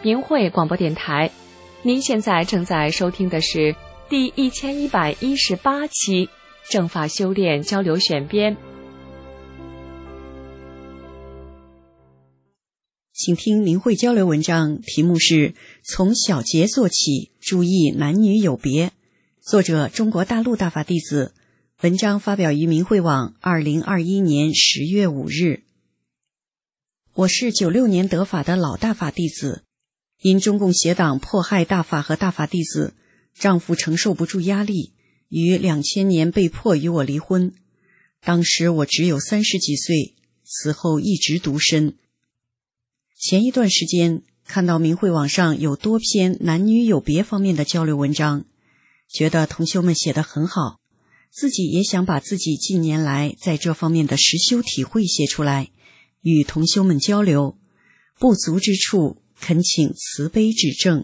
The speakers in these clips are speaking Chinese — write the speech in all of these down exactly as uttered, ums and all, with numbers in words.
明慧广播电台。您现在正在收听的是第一千一百一十八期正法修炼交流选编。 请听明慧交流文章，题目是从小节做起，注意男女有别，作者中国大陆大法弟子，文章发表于明慧网二零二一年十月五日。我是九六年得法的老大法弟子，因中共邪党迫害大法和大法弟子，丈夫承受不住压力，于两千年被迫与我离婚。当时我只有三十几岁，此后一直独身。前一段时间看到明慧网上有多篇男女有别方面的交流文章，觉得同修们写得很好，自己也想把自己近年来在这方面的实修体会写出来，与同修们交流，不足之处恳请慈悲指正。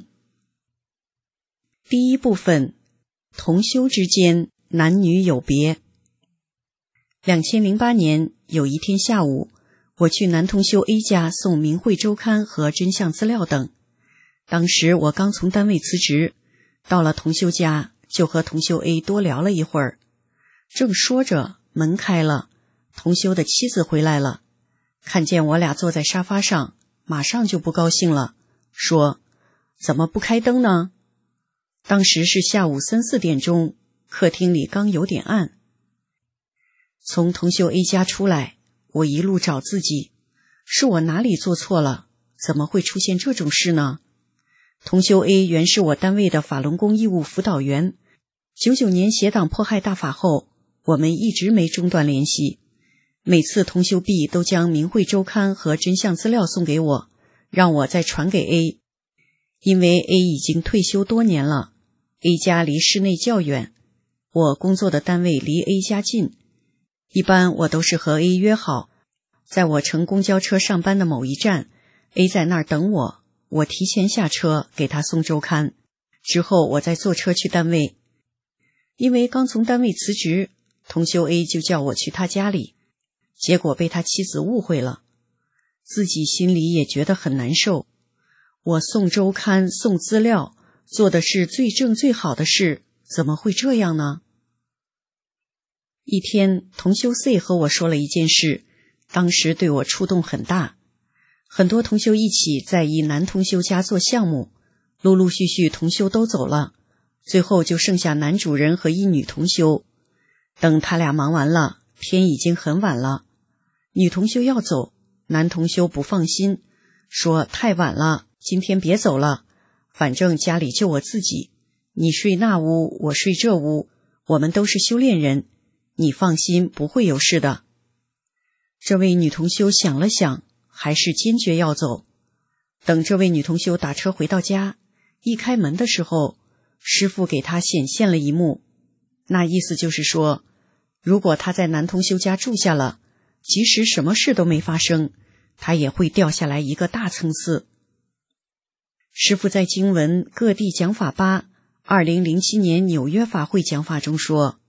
第一部分，同修之间男女有别。两千零八年有一天下午，我去男同修 A 家送明慧周刊和真相资料等。当时我刚从单位辞职，到了同修家就和同修 A 多聊了一会儿。正说着，门开了，同修的妻子回来了，看见我俩坐在沙发上，马上就不高兴了，说：怎么不开灯呢？当时是下午三四点钟，客厅里刚有点暗。从同修 A 家出来，我一路找自己，是我哪里做错了？怎么会出现这种事呢？同修 A 原是我单位的法轮功义务辅导员，九九年邪党迫害大法后，我们一直没中断联系。每次同修 B 都将明慧周刊和真相资料送给我，让我再传给 A。 因为 A 已经退休多年了， A 家离市内较远，我工作的单位离 A 家近，一般我都是和 A 约好，在我乘公交车上班的某一站， A 在那儿等我，我提前下车给他送周刊，之后我再坐车去单位。因为刚从单位辞职，同修 A 就叫我去他家里，结果被他妻子误会了，自己心里也觉得很难受。我送周刊送资料做的是最正最好的事，怎么会这样呢？一天，同修 C 和我说了一件事，当时对我触动很大。很多同修一起在一男同修家做项目，陆陆续续同修都走了，最后就剩下男主人和一女同修。等他俩忙完了，天已经很晚了。女同修要走，男同修不放心，说太晚了，今天别走了，反正家里就我自己，你睡那屋，我睡这屋，我们都是修炼人，你放心，不会有事的。这位女同修想了想，还是坚决要走。等这位女同修打车回到家，一开门的时候，师父给她显现了一幕，那意思就是说，如果她在男同修家住下了，即使什么事都没发生，她也会掉下来一个大层次。师父在经文各地讲法八二零零七年纽约法会讲法中说，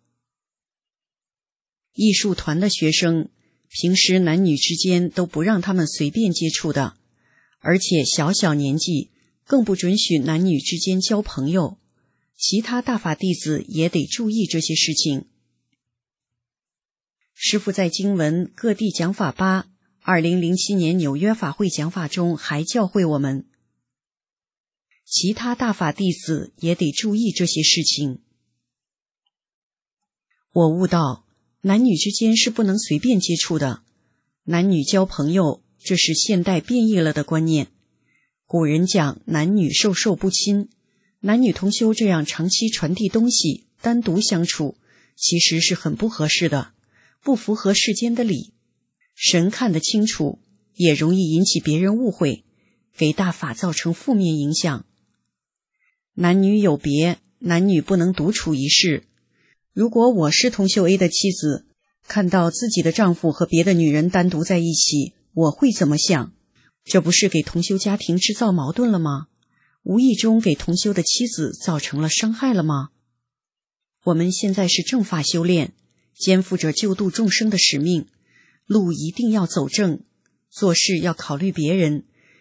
艺术团的学生平时男女之间都不让他们随便接触的，而且小小年纪更不准许男女之间交朋友，其他大法弟子也得注意这些事情。师父在经文各地讲法八二零零七年纽约法会讲法中还教诲我们，其他大法弟子也得注意这些事情。我悟到男女之间是不能随便接触的，男女交朋友，这是现代变异了的观念。古人讲男女授受不亲，男女同修这样长期传递东西，单独相处，其实是很不合适的，不符合世间的理。神看得清楚，也容易引起别人误会，给大法造成负面影响。男女有别，男女不能独处一室。如果我是同修 A 的妻子，看到自己的丈夫和别的女人单独在一起，我会怎么想？这不是给同修家庭制造矛盾了吗？无意中给同修的妻子造成了伤害了吗？我们现在是正法修炼，肩负着救度众生的使命，路一定要走正，做事要考虑别人，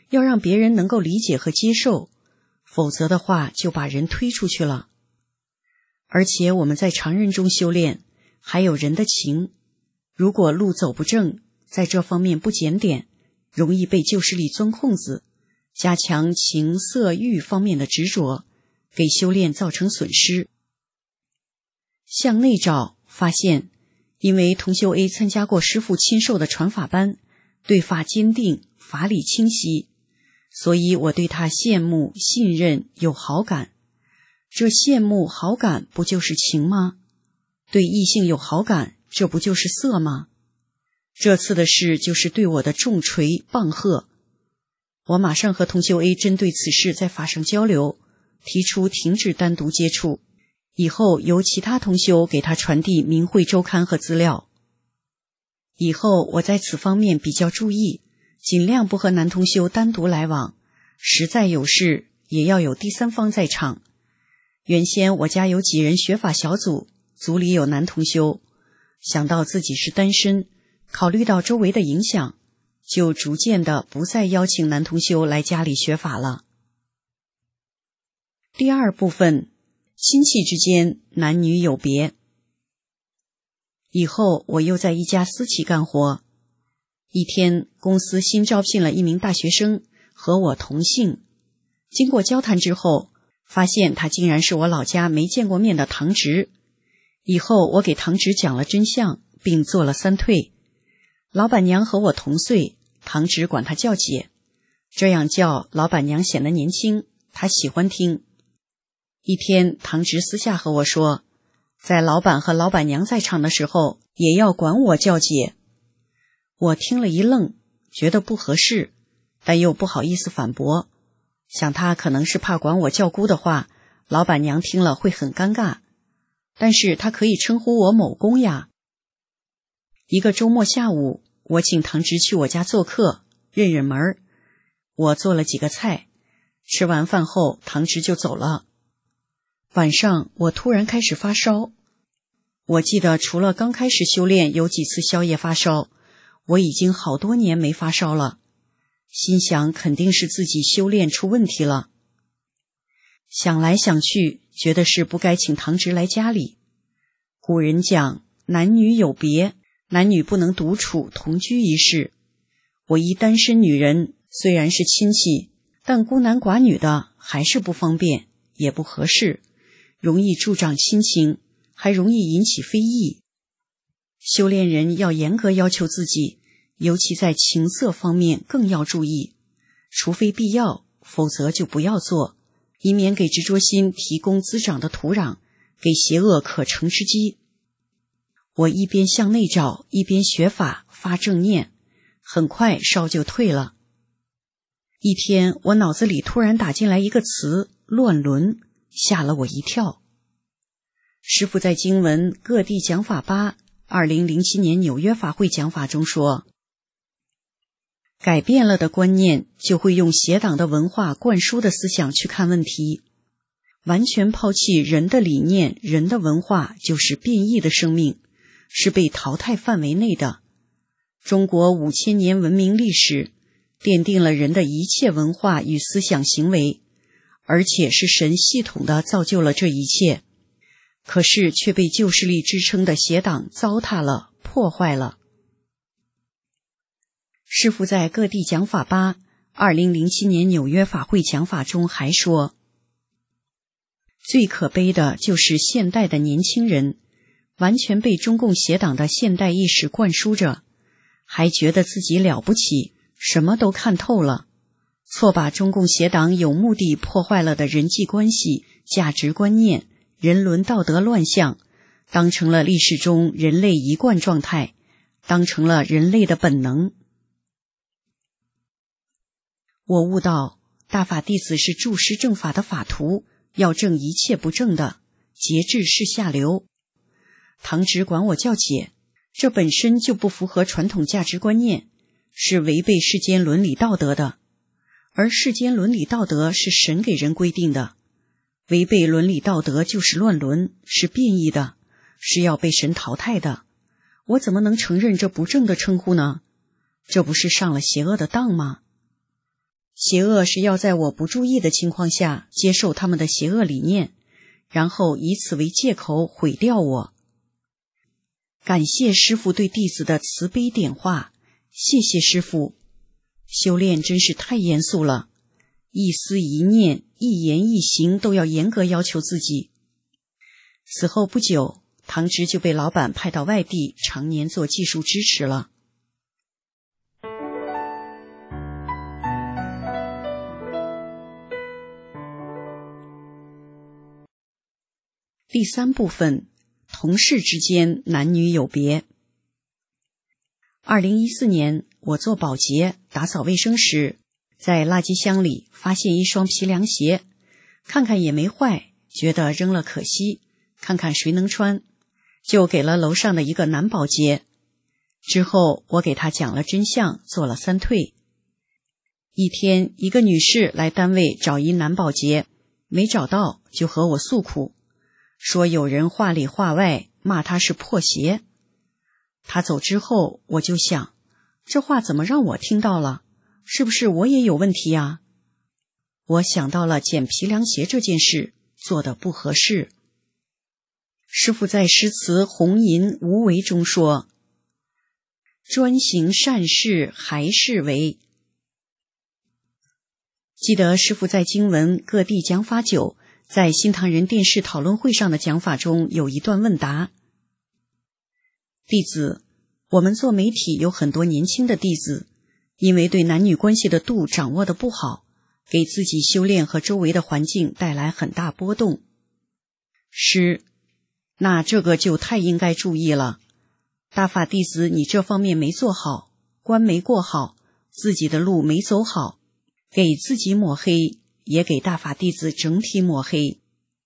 要让别人能够理解和接受，否则的话就把人推出去了。而且我们在常人中修炼，还有人的情，如果路走不正，在这方面不检点，容易被旧势力钻空子，加强情色欲方面的执着，给修炼造成损失。向内找，发现因为同修 A 参加过师父亲授的传法班，对法坚定，法理清晰，所以我对他羡慕、信任、有好感。这羡慕、好感不就是情吗？对异性有好感，这不就是色吗？这次的事就是对我的重锤棒喝。我马上和同修 A 针对此事在法上交流，提出停止单独接触，以后由其他同修给他传递明慧周刊和资料。以后我在此方面比较注意，尽量不和男同修单独来往，实在有事也要有第三方在场。原先我家有几人学法小组，组里有男同修，想到自己是单身，考虑到周围的影响，就逐渐的不再邀请男同修来家里学法了。第二部分，亲戚之间男女有别。以后我又在一家私企干活，一天公司新招聘了一名大学生，和我同姓。经过交谈之后，发现他竟然是我老家没见过面的堂侄。以后我给堂侄讲了真相，并做了三退。老板娘和我同岁，堂侄管她叫姐，这样叫老板娘显得年轻，她喜欢听。一天堂侄私下和我说，在老板和老板娘在场的时候也要管我叫姐。我听了一愣，觉得不合适，但又不好意思反驳，想他可能是怕管我叫姑的话，老板娘听了会很尴尬，但是他可以称呼我某公呀。一个周末下午，我请堂侄去我家做客，认认门儿。我做了几个菜，吃完饭后堂侄就走了。晚上我突然开始发烧，我记得除了刚开始修炼有几次宵夜发烧，我已经好多年没发烧了，心想肯定是自己修炼出问题了。想来想去，觉得是不该请堂侄来家里。古人讲男女有别，男女不能独处同居一室。我一单身女人，虽然是亲戚，但孤男寡女的还是不方便，也不合适，容易助长亲情，还容易引起非议。修炼人要严格要求自己，尤其在情色方面更要注意，除非必要，否则就不要做，以免给执着心提供滋长的土壤，给邪恶可乘之机。我一边向内找，一边学法发正念，很快烧就退了。一天我脑子里突然打进来一个词乱伦，吓了我一跳。师父在经文各地讲法八二零零七年纽约法会讲法中说，改变了的观念就会用邪党的文化灌输的思想去看问题，完全抛弃人的理念，人的文化就是变异的生命，是被淘汰范围内的。中国五千年文明历史奠定了人的一切文化与思想行为，而且是神系统的造就了这一切，可是却被旧势力支撑的邪党糟蹋了，破坏了。师父在各地讲法八二零零七年纽约法会讲法中还说，最可悲的就是现代的年轻人完全被中共邪党的现代意识灌输着，还觉得自己了不起，什么都看透了，错把中共邪党有目的破坏了的人际关系、价值观念、人伦道德乱象当成了历史中人类一贯状态，当成了人类的本能。我悟到大法弟子是注师正法的法徒，要正一切不正的，节制是下流。堂侄管我叫姐，这本身就不符合传统价值观念，是违背世间伦理道德的，而世间伦理道德是神给人规定的，违背伦理道德就是乱伦，是变异的，是要被神淘汰的。我怎么能承认这不正的称呼呢？这不是上了邪恶的当吗？ 邪恶是要在我不注意的情况下接受他们的邪恶理念，然后以此为借口毁掉我。感谢师父对弟子的慈悲点化，谢谢师父。修炼真是太严肃了，一思一念，一言一行都要严格要求自己。此后不久，唐植就被老板派到外地，常年做技术支持了。第三部分，同事之间男女有别。二零一四年，我做保洁打扫卫生时，在垃圾箱里发现一双皮凉鞋，看看也没坏，觉得扔了可惜，看看谁能穿，就给了楼上的一个男保洁。之后我给他讲了真相，做了三退。一天，一个女士来单位找一男保洁，没找到，就和我诉苦，说有人话里话外骂他是破鞋。他走之后，我就想，这话怎么让我听到了？是不是我也有问题呀？我想到了捡皮凉鞋这件事，做得不合适。师父在诗词《红银无为》中说，专行善事还是为。记得师父在经文各地讲法久，在新唐人电视讨论会上的讲法中有一段问答。弟子，我们做媒体有很多年轻的弟子，因为对男女关系的度掌握得不好，给自己修炼和周围的环境带来很大波动。师，那这个就太应该注意了。大法弟子你这方面没做好，关没过好，自己的路没走好，给自己抹黑，也给大法弟子整体抹黑。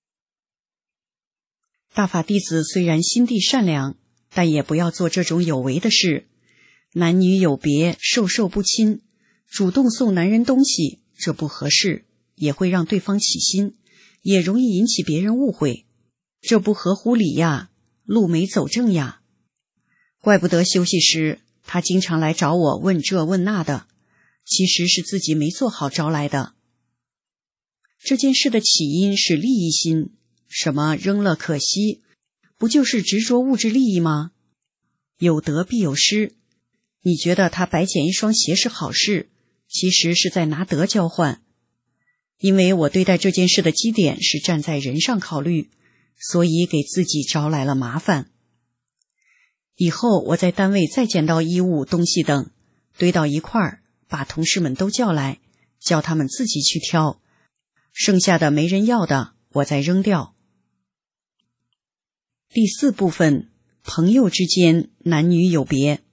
大法弟子虽然心地善良，但也不要做这种有为的事。男女有别，授受不亲，主动送男人东西，这不合适，也会让对方起心，也容易引起别人误会，这不合乎理呀，路没走正呀。怪不得休息时他经常来找我问这问那的，其实是自己没做好招来的。这件事的起因是利益心，什么扔了可惜，不就是执着物质利益吗？有得必有失，你觉得他白捡一双鞋是好事，其实是在拿德交换。因为我对待这件事的基点是站在人上考虑，所以给自己招来了麻烦。以后我在单位再捡到衣物、东西等，堆到一块儿，把同事们都叫来，叫他们自己去挑，剩下的没人要的，我再扔掉。第四部分，朋友之间男女有别。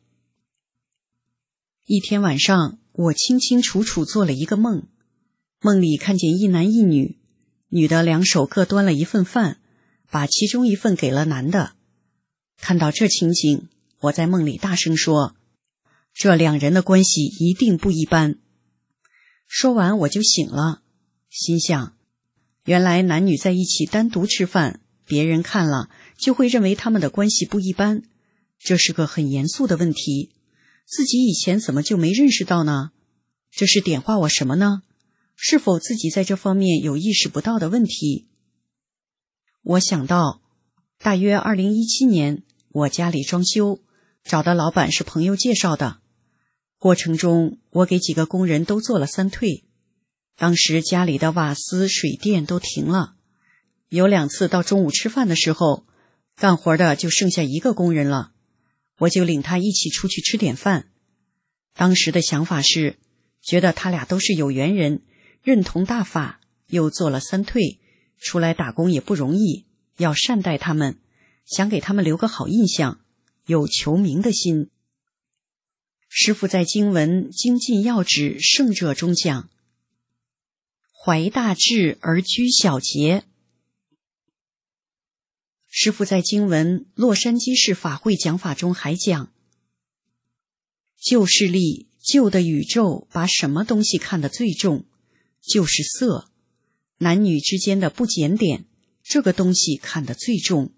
一天晚上，我清清楚楚做了一个梦，梦里看见一男一女，女的两手各端了一份饭，把其中一份给了男的。看到这情景，我在梦里大声说，这两人的关系一定不一般。说完我就醒了，心想，原来男女在一起单独吃饭，别人看了就会认为他们的关系不一般，这是个很严肃的问题，自己以前怎么就没认识到呢？这是点化我什么呢？是否自己在这方面有意识不到的问题？我想到，大约二零一七年，我家里装修，找的老板是朋友介绍的。过程中，我给几个工人都做了三退。当时家里的瓦斯、水电都停了，有两次到中午吃饭的时候，干活的就剩下一个工人了，我就领他一起出去吃点饭。当时的想法是，觉得他俩都是有缘人，认同大法，又做了三退，出来打工也不容易，要善待他们，想给他们留个好印象，有求名的心。师父在经文《精进要旨圣者》中讲，怀大志而居小节。师父在经文《洛杉矶市法会讲法》中还讲，旧势力、旧的宇宙把什么东西看得最重？就是色，男女之间的不检点，这个东西看得最重。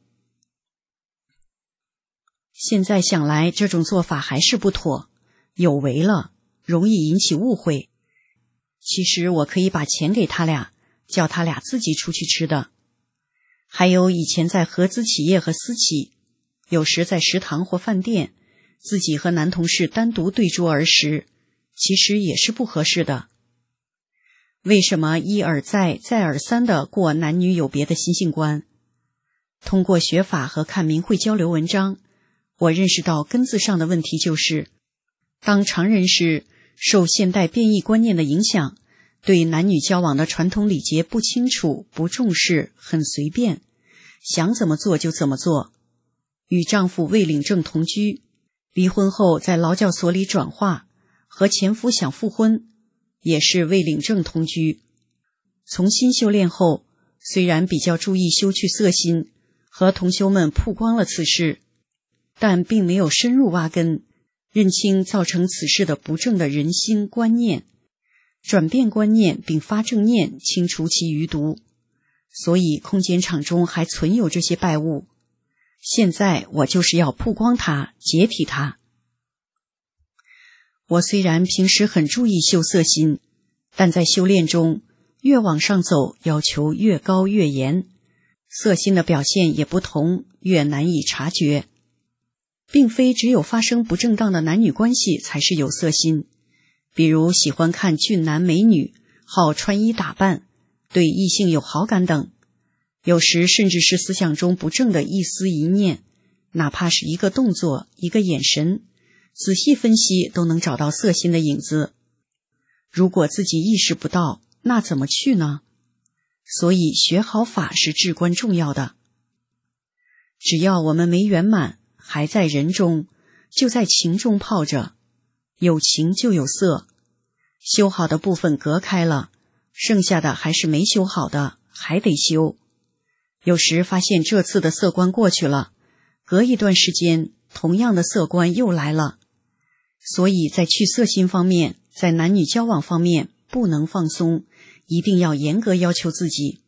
现在想来，这种做法还是不妥，有为了，容易引起误会。 其实我可以把钱给他俩，叫他俩自己出去吃的。还有以前在合资企业和私企，有时在食堂或饭店，自己和男同事单独对桌而食，其实也是不合适的。为什么一而再再而三地过男女有别的新性观？通过学法和看明慧交流文章，我认识到根子上的问题就是，当常人时受现代变异观念的影响，对男女交往的传统礼节不清楚、不重视，很随便，想怎么做就怎么做。与丈夫未领证同居，离婚后在劳教所里转化，和前夫想复婚，也是未领证同居。从新修炼后，虽然比较注意修去色心，和同修们曝光了此事，但并没有深入挖根，认清造成此事的不正的人心观念，转变观念并发正念，清除其余毒。所以空间场中还存有这些败物。现在我就是要曝光它，解体它。我虽然平时很注意修色心，但在修炼中越往上走，要求越高越严，色心的表现也不同，越难以察觉。并非只有发生不正当的男女关系才是有色心，比如喜欢看俊男美女，好穿衣打扮，对异性有好感等，有时甚至是思想中不正的一思一念，哪怕是一个动作，一个眼神，仔细分析都能找到色心的影子。如果自己意识不到，那怎么去呢？所以学好法是至关重要的。只要我们没圆满，还在人中，就在情中泡着，有情就有色，修好的部分隔开了，剩下的还是没修好的，还得修。有时发现这次的色观过去了，隔一段时间同样的色观又来了。所以在去色心方面，在男女交往方面不能放松，一定要严格要求自己。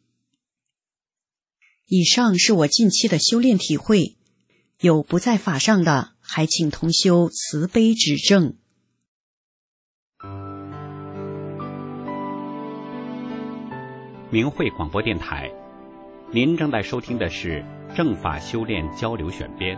以上是我近期的修炼体会，有不在法上的，还请同修慈悲指正。 明慧广播电台，您正在收听的是正法修炼交流选编。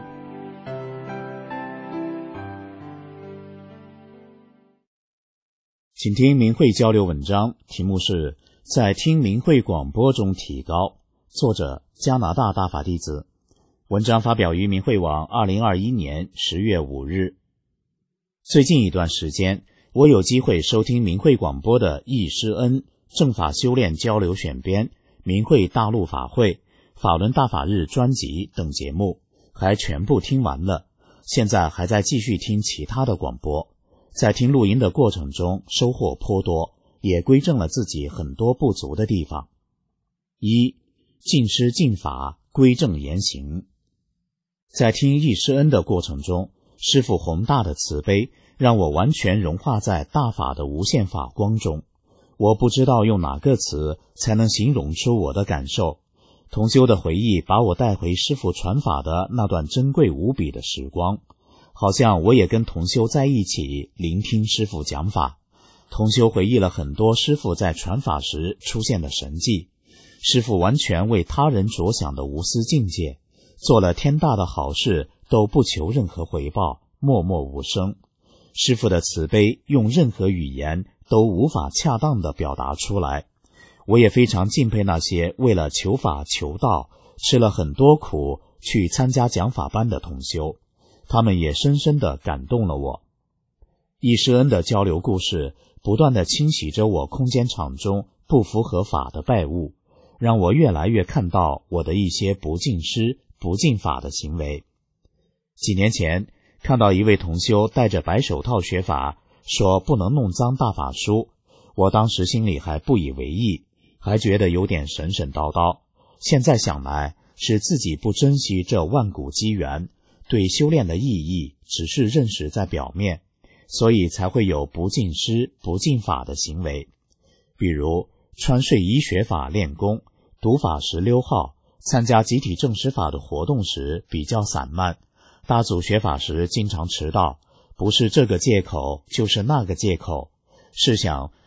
请听明慧交流文章，题目是在听明慧广播中提高，作者加拿大大法弟子。文章发表于明慧网二零二一年十月五日。最近一段时间，我有机会收听明慧广播的易师恩正法修炼交流选编、明慧大陆法会、法轮大法日专辑等节目，还全部听完了，现在还在继续听其他的广播。在听录音的过程中收获颇多，也归正了自己很多不足的地方。一、尽施尽法，归正言行。在听易师恩的过程中，师父宏大的慈悲让我完全融化在大法的无限法光中。我不知道用哪个词才能形容出我的感受。同修的回忆把我带回师父传法的那段珍贵无比的时光，好像我也跟同修在一起聆听师父讲法。同修回忆了很多师父在传法时出现的神迹，师父完全为他人着想的无私境界，做了天大的好事都不求任何回报，默默无声。师父的慈悲用任何语言都无法恰当地表达出来。我也非常敬佩那些为了求法求道吃了很多苦去参加讲法班的同修，他们也深深地感动了我。易师恩的交流故事不断地清洗着我空间场中不符合法的败物，让我越来越看到我的一些不敬师不敬法的行为。几年前看到一位同修戴着白手套学法，说不能弄脏大法书，我当时心里还不以为意，还觉得有点神神叨叨。现在想来，是自己不珍惜这万古机缘，对修炼的意义只是认识在表面，所以才会有不敬师不敬法的行为。比如穿睡衣学法练功，读法时溜号，参加集体证实法的活动时比较散漫，大组学法时经常迟到，不是这个借口就是那个借口。试想，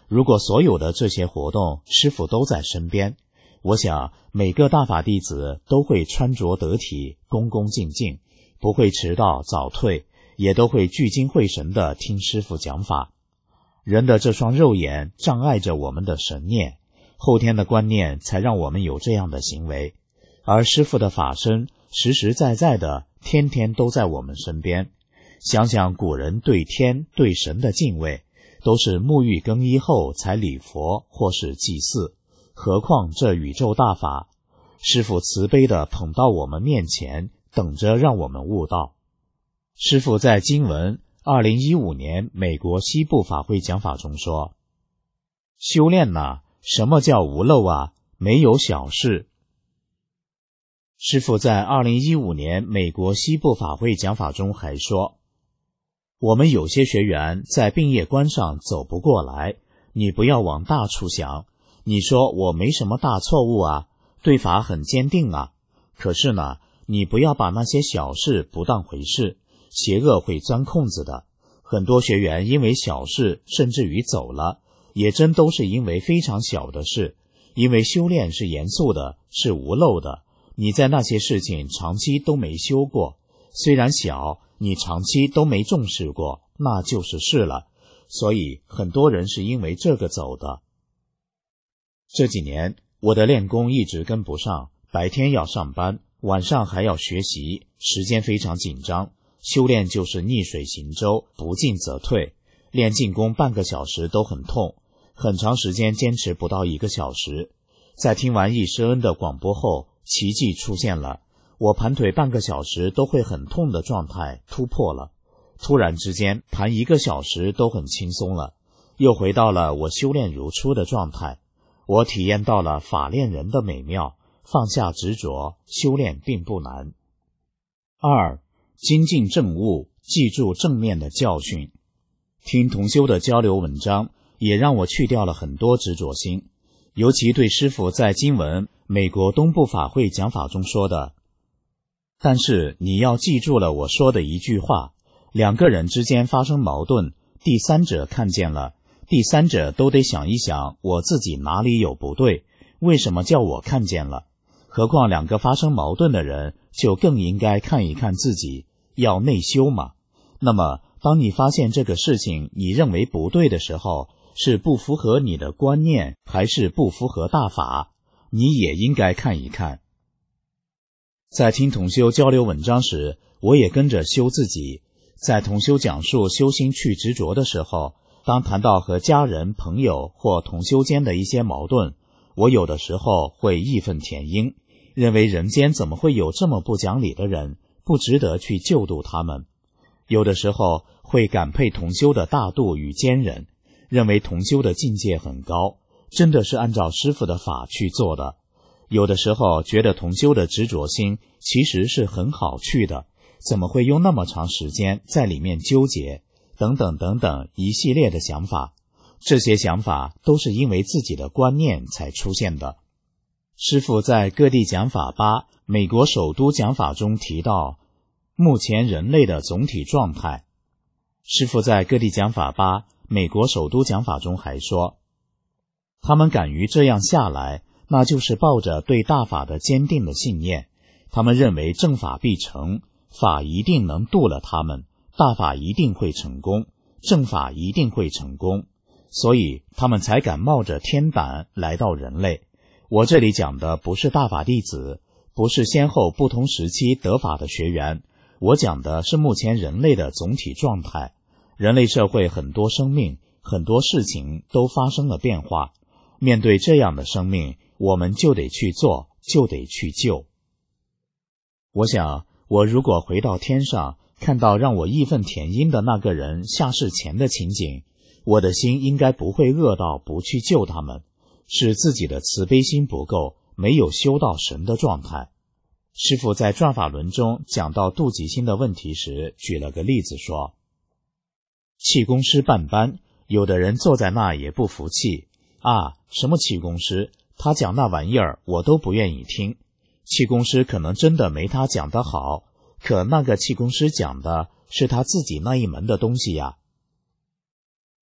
如果所有的这些活动师父都在身边，我想每个大法弟子都会穿着得体，恭恭敬敬，不会迟到早退，也都会聚精会神地听师父讲法。人的这双肉眼障碍着我们的神念，后天的观念才让我们有这样的行为，而师父的法身实实在在的天天都在我们身边。想想古人对天对神的敬畏，都是沐浴更衣后才礼佛或是祭祀，何况这宇宙大法，师父慈悲地捧到我们面前，等着让我们悟道。师父在经文二零一五年美国西部法会讲法中说，修炼呐，什么叫无漏啊？没有小事。师父在二零一五年美国西部法会讲法中还说，我们有些学员在病业关上走不过来，你不要往大处想，你说我没什么大错误啊，对法很坚定啊，可是呢，你不要把那些小事不当回事，邪恶会钻空子的。很多学员因为小事甚至于走了，也真都是因为非常小的事，因为修炼是严肃的，是无漏的，你在那些事情长期都没修过，虽然小，你长期都没重视过，那就是事了。所以很多人是因为这个走的。这几年我的练功一直跟不上，白天要上班，晚上还要学习，时间非常紧张，修炼就是逆水行舟，不进则退，练静功半个小时都很痛，很长时间坚持不到一个小时。在听完易师恩的广播后，奇迹出现了，我盘腿半个小时都会很痛的状态突破了，突然之间盘一个小时都很轻松了，又回到了我修炼如初的状态。我体验到了法练人的美妙，放下执着，修炼并不难。二，精进正悟，记住正面的教训。听同修的交流文章，也让我去掉了很多执着心，尤其对师父在经文美国东部法会讲法中说的，但是你要记住了我说的一句话，两个人之间发生矛盾，第三者看见了，第三者都得想一想我自己哪里有不对，为什么叫我看见了？何况两个发生矛盾的人就更应该看一看自己，要内修嘛。那么当你发现这个事情你认为不对的时候，是不符合你的观念还是不符合大法，你也应该看一看。在听同修交流文章时，我也跟着修自己。在同修讲述修心去执着的时候，当谈到和家人、朋友或同修间的一些矛盾，我有的时候会义愤填膺，认为人间怎么会有这么不讲理的人，不值得去救度他们。有的时候会感佩同修的大度与坚忍，认为同修的境界很高，真的是按照师父的法去做的。有的时候觉得同修的执着心其实是很好去的，怎么会用那么长时间在里面纠结，等等等等一系列的想法。这些想法都是因为自己的观念才出现的。师父在各地讲法八美国首都讲法中提到目前人类的总体状态。师父在各地讲法八美国首都讲法中还说，他们敢于这样下来，那就是抱着对大法的坚定的信念，他们认为正法必成，法一定能度了他们，大法一定会成功，正法一定会成功，所以他们才敢冒着天胆来到人类。我这里讲的不是大法弟子，不是先后不同时期得法的学员，我讲的是目前人类的总体状态。人类社会很多生命，很多事情都发生了变化，面对这样的生命，我们就得去做，就得去救。我想，我如果回到天上，看到让我义愤填膺的那个人下世前的情景，我的心应该不会恶到不去救他们，是自己的慈悲心不够，没有修到神的状态。师父在转法轮中讲到妒忌心的问题时，举了个例子说，气功师办班，有的人坐在那也不服气啊，什么气功师，他讲那玩意儿我都不愿意听。气功师可能真的没他讲得好，可那个气功师讲的是他自己那一门的东西呀。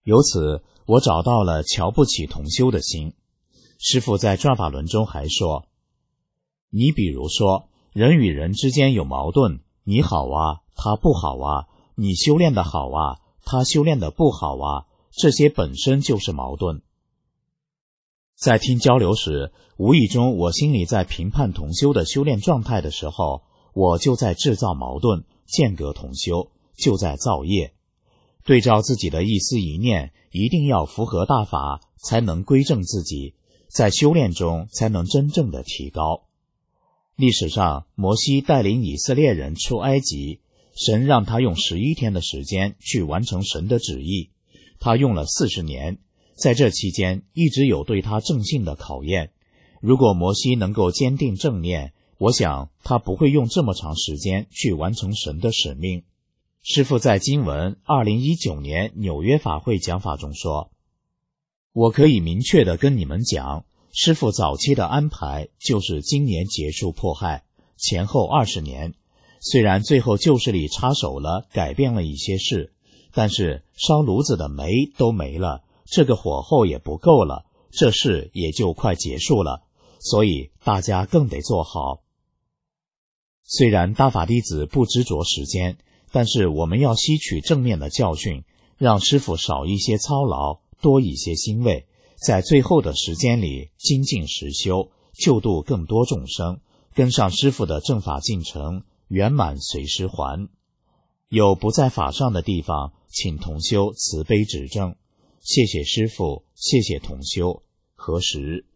由此我找到了瞧不起同修的心。师父在转法轮中还说，你比如说人与人之间有矛盾，你好啊，他不好啊，你修炼的好啊，他修炼的不好啊，这些本身就是矛盾。在听交流时，无意中我心里在评判同修的修炼状态的时候，我就在制造矛盾，间隔同修，就在造业。对照自己的一思一念，一定要符合大法，才能归正自己，在修炼中才能真正的提高。历史上，摩西带领以色列人出埃及，神让他用十一天的时间去完成神的旨意，他用了四十年，在这期间一直有对他正信的考验。如果摩西能够坚定正念，我想他不会用这么长时间去完成神的使命。师父在经文二零一九年纽约法会讲法中说，我可以明确地跟你们讲，师父早期的安排就是今年结束迫害，前后二十年。虽然最后旧势力插手了，改变了一些事，但是烧炉子的煤都没了，这个火候也不够了，这事也就快结束了，所以大家更得做好。虽然大法弟子不执着时间，但是我们要吸取正面的教训，让师父少一些操劳，多一些欣慰，在最后的时间里精进实修，救度更多众生，跟上师父的正法进程，圆满随时还。有不在法上的地方，请同修慈悲指正。谢谢师父，谢谢同修。何时？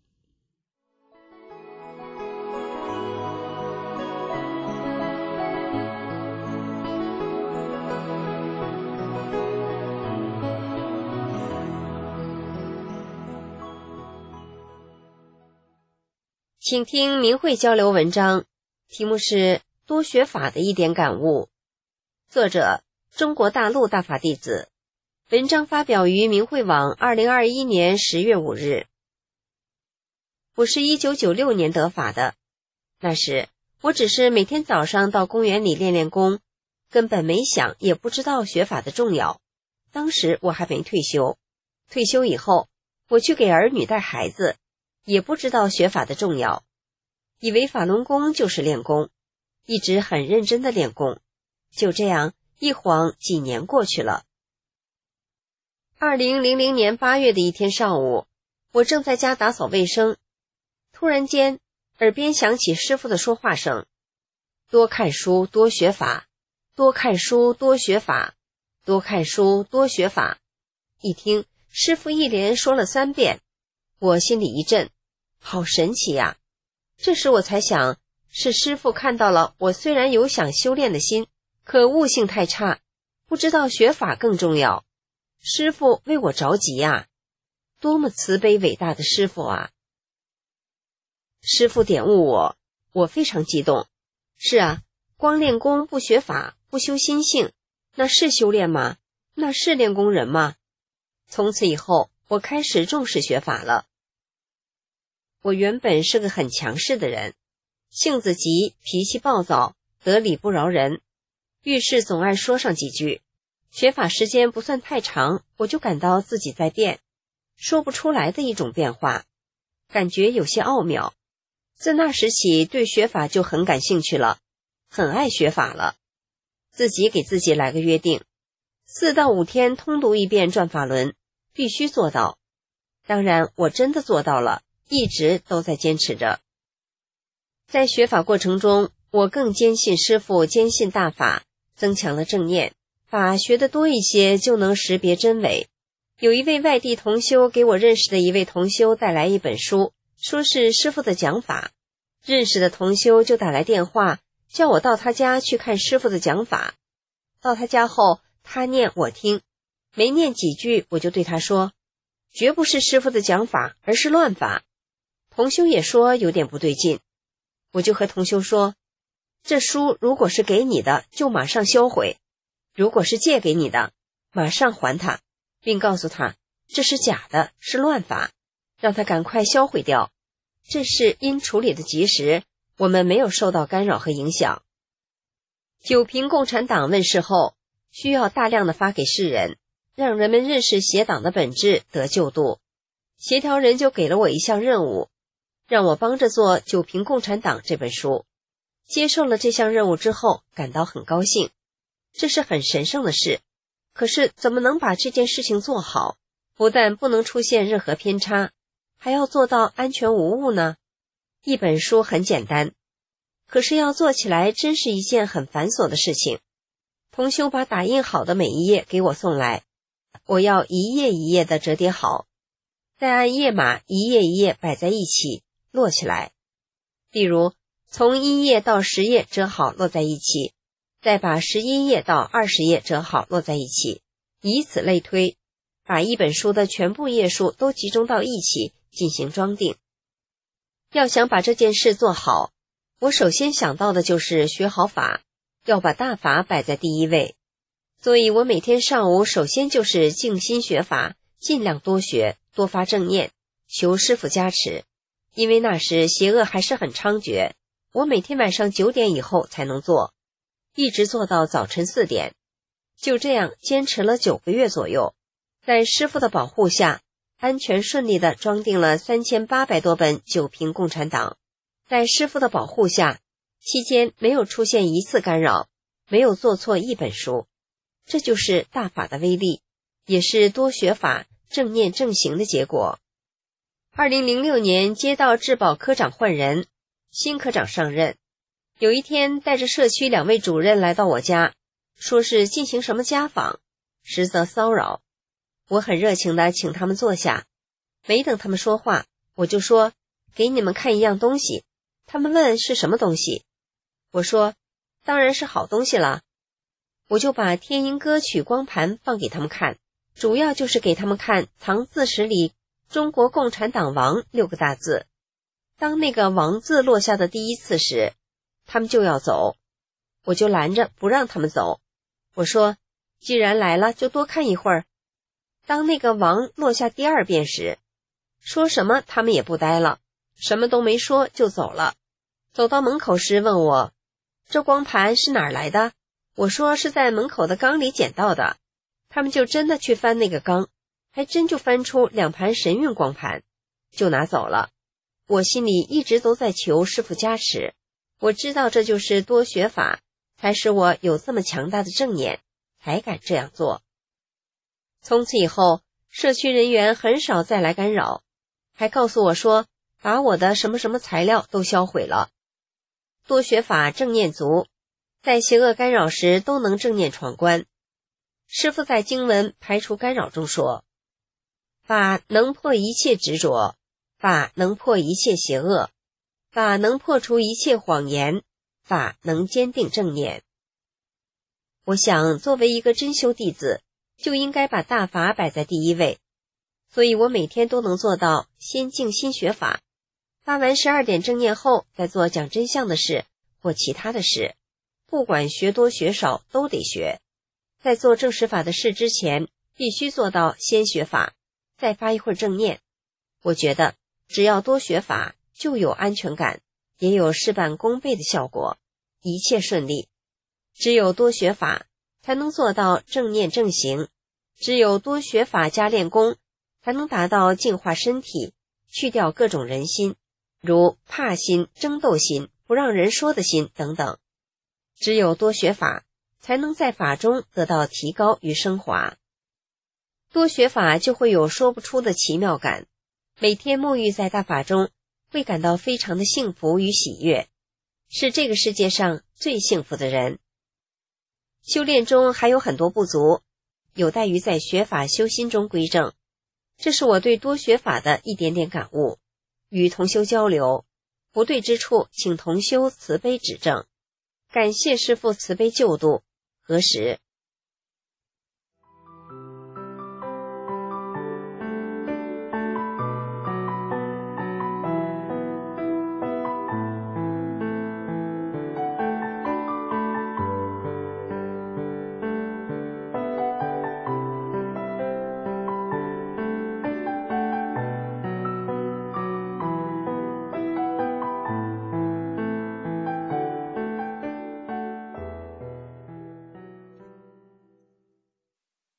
请听明慧交流文章，题目是多学法的一点感悟，作者中国大陆大法弟子，文章发表于明慧网二零二一年十月五日。我是一九九六年得法的，那时我只是每天早上到公园里练练功，根本没想也不知道学法的重要。当时我还没退休，退休以后我去给儿女带孩子，也不知道学法的重要，以为法轮功就是练功，一直很认真的练功。就这样一晃几年过去了。二零零零年八月的一天上午，我正在家打扫卫生，突然间耳边响起师父的说话声，多看书多学法，多看书多学法，多看书多学法。一听师父一连说了三遍，我心里一震，好神奇呀！这时我才想，是师父看到了我虽然有想修炼的心，可悟性太差，不知道学法更重要。师父为我着急呀，多么慈悲伟大的师父啊！师父点悟我，我非常激动。是啊，光练功不学法，不修心性，那是修炼吗？那是练功人吗？从此以后，我开始重视学法了。我原本是个很强势的人，性子急，脾气暴躁，得理不饶人，遇事总爱说上几句。学法时间不算太长，我就感到自己在变，说不出来的一种变化，感觉有些奥妙。自那时起，对学法就很感兴趣了，很爱学法了。自己给自己来个约定，四到五天通读一遍转法轮，必须做到。当然，我真的做到了，一直都在坚持着。在学法过程中，我更坚信师父，坚信大法，增强了正念，法学得多一些就能识别真伪。有一位外地同修给我认识的一位同修带来一本书，说是师父的讲法，认识的同修就打来电话，叫我到他家去看师父的讲法。到他家后，他念我听，没念几句我就对他说，绝不是师父的讲法，而是乱法。同修也说有点不对劲，我就和同修说，这书如果是给你的，就马上销毁；如果是借给你的，马上还他，并告诉他这是假的，是乱法，让他赶快销毁掉。这事因处理的及时，我们没有受到干扰和影响。九平共产党问世后，需要大量的发给世人， 让人们认识邪党的本质，得救度。协调人就给了我一项任务，让我帮着做《九评共产党》这本书。接受了这项任务之后，感到很高兴，这是很神圣的事。可是怎么能把这件事情做好？不但不能出现任何偏差，还要做到安全无误呢？一本书很简单，可是要做起来真是一件很繁琐的事情。同修把打印好的每一页给我送来，我要一页一页的折叠好，再按页码一页一页摆在一起摞起来。例如从一页到十页折好摞在一起，再把十一页到二十页折好摞在一起，以此类推，把一本书的全部页数都集中到一起进行装订。要想把这件事做好，我首先想到的就是学好法，要把大法摆在第一位。所以我每天上午首先就是静心学法，尽量多学，多发正念，求师父加持。因为那时邪恶还是很猖獗，我每天晚上九点以后才能做，一直做到早晨四点。就这样坚持了九个月左右，在师父的保护下，安全顺利地装订了三千八百多本九评共产党。在师父的保护下，期间没有出现一次干扰，没有做错一本书。这就是大法的威力，也是多学法正念正行的结果。二零零六年接到治保科长换人，新科长上任。有一天带着社区两位主任来到我家，说是进行什么家访，实则骚扰。我很热情地请他们坐下，没等他们说话，我就说给你们看一样东西。他们问是什么东西，我说当然是好东西了。我就把天音歌曲光盘放给他们看，主要就是给他们看藏字石里中国共产党王六个大字。当那个王字落下的第一次时，他们就要走，我就拦着不让他们走。我说既然来了就多看一会儿。当那个王落下第二遍时，说什么他们也不待了，什么都没说就走了。走到门口时问我这光盘是哪儿来的，我说是在门口的缸里捡到的。他们就真的去翻那个缸，还真就翻出两盘神韵光盘，就拿走了。我心里一直都在求师父加持，我知道这就是多学法，才使我有这么强大的正念，才敢这样做。从此以后，社区人员很少再来干扰，还告诉我说把我的什么什么材料都销毁了。多学法正念足，在邪恶干扰时都能正念闯关。师父在经文排除干扰中说，法能破一切执着，法能破一切邪恶，法能破除一切谎言，法能坚定正念。我想作为一个真修弟子，就应该把大法摆在第一位，所以我每天都能做到先静心学法，发完十二点正念后再做讲真相的事或其他的事，不管学多学少都得学。在做正实法的事之前，必须做到先学法，再发一会儿正念。我觉得只要多学法，就有安全感，也有事半功倍的效果，一切顺利。只有多学法，才能做到正念正行；只有多学法加练功，才能达到净化身体，去掉各种人心，如怕心、争斗心、不让人说的心等等。只有多学法，才能在法中得到提高与升华。多学法就会有说不出的奇妙感，每天沐浴在大法中，会感到非常的幸福与喜悦，是这个世界上最幸福的人。修炼中还有很多不足，有待于在学法修心中归正。这是我对多学法的一点点感悟，与同修交流，不对之处请同修慈悲指正。感谢师父慈悲救度，何时？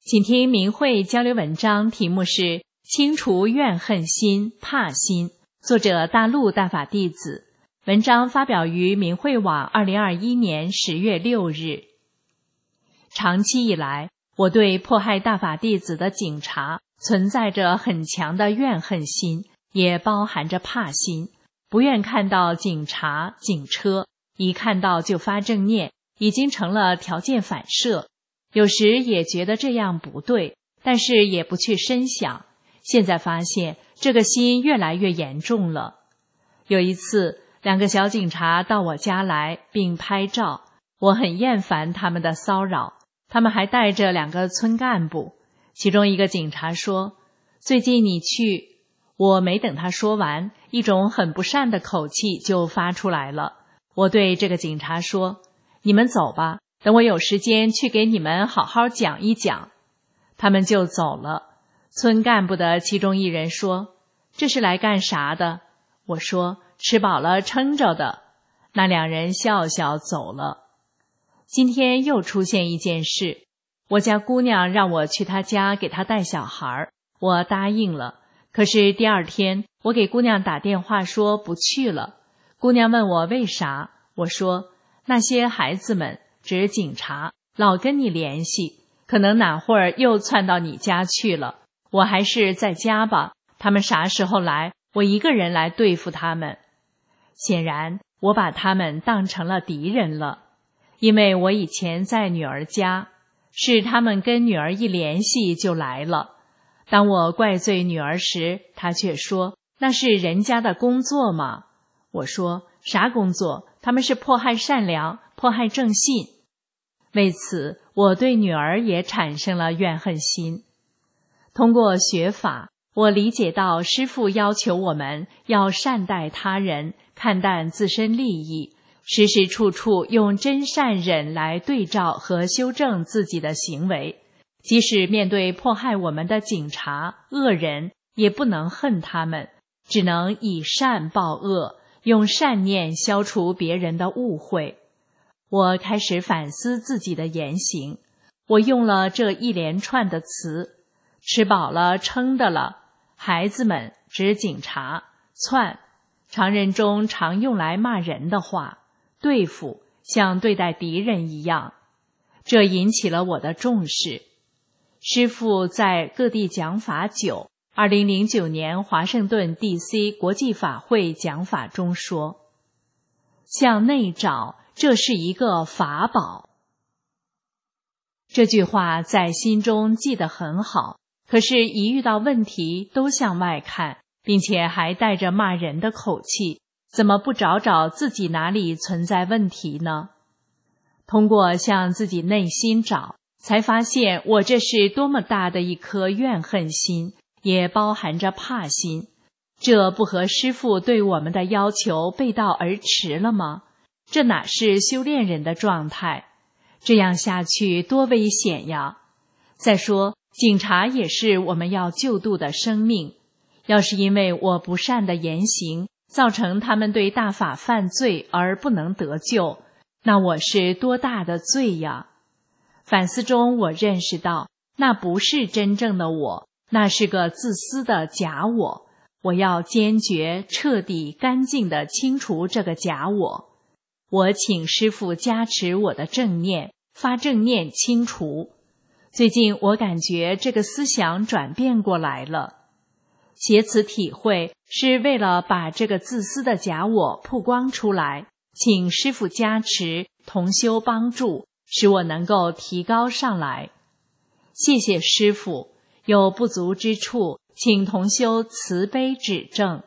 请听明慧交流文章，题目是清除怨恨心、怕心，作者大陆大法弟子。文章发表于明慧网二零二一年十月六日。长期以来，我对迫害大法弟子的警察存在着很强的怨恨心，也包含着怕心，不愿看到警察、警车，一看到就发正念，已经成了条件反射。有时也觉得这样不对，但是也不去深想。现在发现这个心越来越严重了。有一次，两个小警察到我家来并拍照，我很厌烦他们的骚扰。他们还带着两个村干部，其中一个警察说：“最近你去……”我没等他说完，一种很不善的口气就发出来了。我对这个警察说：“你们走吧，等我有时间去给你们好好讲一讲。”他们就走了。村干部的其中一人说：“这是来干啥的？”我说：“吃饱了撑着的。”那两人笑笑走了。今天又出现一件事，我家姑娘让我去她家给她带小孩，我答应了。可是第二天，我给姑娘打电话说不去了。姑娘问我为啥，我说那些孩子们，指警察，老跟你联系，可能哪会儿又窜到你家去了，我还是在家吧，他们啥时候来，我一个人来对付他们。显然，我把他们当成了敌人了。因为我以前在女儿家，是他们跟女儿一联系就来了。当我怪罪女儿时，她却说那是人家的工作嘛。我说啥工作？他们是迫害善良，迫害正信。为此，我对女儿也产生了怨恨心。通过学法，我理解到师父要求我们要善待他人，看淡自身利益，时时处处用真善忍来对照和修正自己的行为，即使面对迫害我们的警察、恶人，也不能恨他们，只能以善报恶，用善念消除别人的误会。我开始反思自己的言行，我用了这一连串的词：吃饱了撑的了，孩子们，指警察，窜，常人中常用来骂人的话，对付，像对待敌人一样。这引起了我的重视。师父在各地讲法久，二零零九年华盛顿 D C 国际法会讲法中说：“向内找，这是一个法宝。”这句话在心中记得很好，可是一遇到问题都向外看，并且还带着骂人的口气，怎么不找找自己哪里存在问题呢？通过向自己内心找，才发现我这是多么大的一颗怨恨心，也包含着怕心。这不和师父对我们的要求背道而驰了吗？这哪是修炼人的状态？这样下去多危险呀！再说，警察也是我们要救度的生命，要是因为我不善的言行，造成他们对大法犯罪而不能得救，那我是多大的罪呀！反思中我认识到，那不是真正的我，那是个自私的假我。我要坚决、彻底、干净地清除这个假我。我请师父加持我的正念，发正念清除。最近我感觉这个思想转变过来了。写此体会是为了把这个自私的假我曝光出来，请师父加持，同修帮助，使我能够提高上来。谢谢师父，有不足之处，请同修慈悲指正。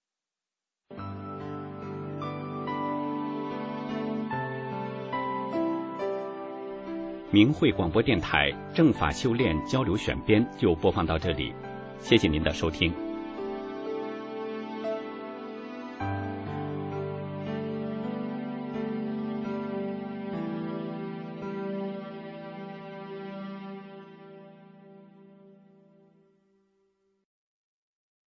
明慧广播电台正法修炼交流选编就播放到这里，谢谢您的收听。